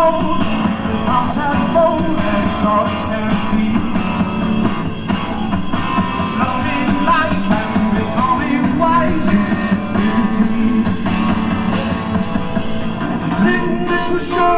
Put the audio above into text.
old, the past has bold as thoughts can be. Loving life and becoming wise is simplicity. This was sure